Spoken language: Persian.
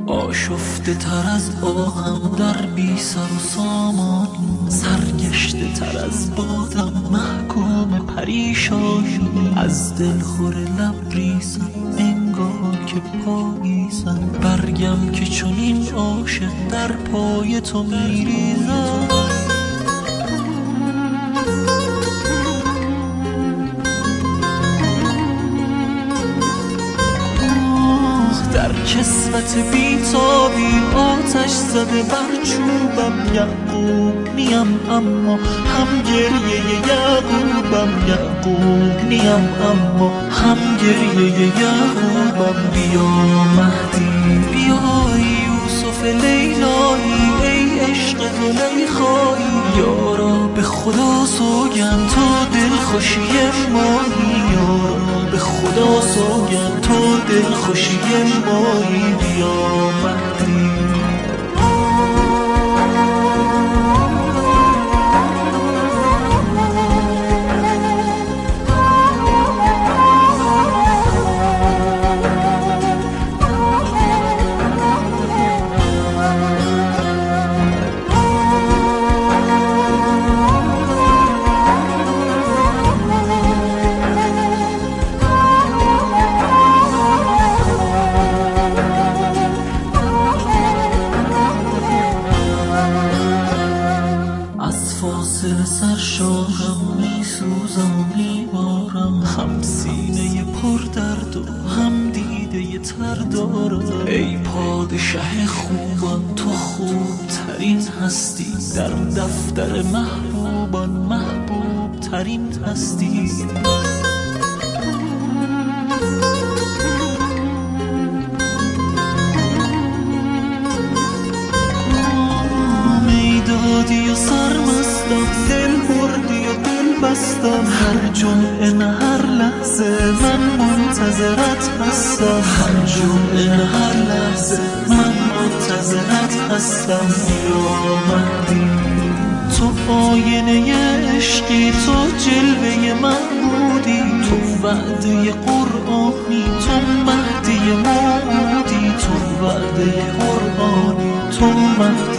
آشفته تر از آهم در بی سر و سامان، سرگشته تر از بادم محکوم پریشانی. از دل خور لبریزم انگار که پاییزم، برگم که چنین عاشق در پای تو میریزم. در کسوت بیتابی آتش زده بر چوبم، یعقوب نیم اما هم گریه یعقوبم، یعقوب نیم اما هم گریه یعقوبم. بیا مهدی بیا یوسف لیلایی، ای عشق زلیخایی، یارا به خدا سوگند تو دلخوشی مایی، یارا به خدا سوگند تو دلخوشی مایی. بیا مهدی فاصله سرشارم، میسوزم میبارم، هم سینه پر درد و هم دیده تر دارم. ای پادشه خوبان تو خوب ترین هستی، در دفتر محبوبان محبوب ترین هستی. میدادی و سرمستم، دل بردی و دل بستم، هر جمعه نه هر لحظه من منتظرت هستم، هر جمعه نه هر لحظه من منتظرت هستم. یا مهدی تو آینه عشقی، تو جلوه محمودی، تو وعده قرآنی، تو مهدی موعودی، تو وعده قرآنی، تو مهدی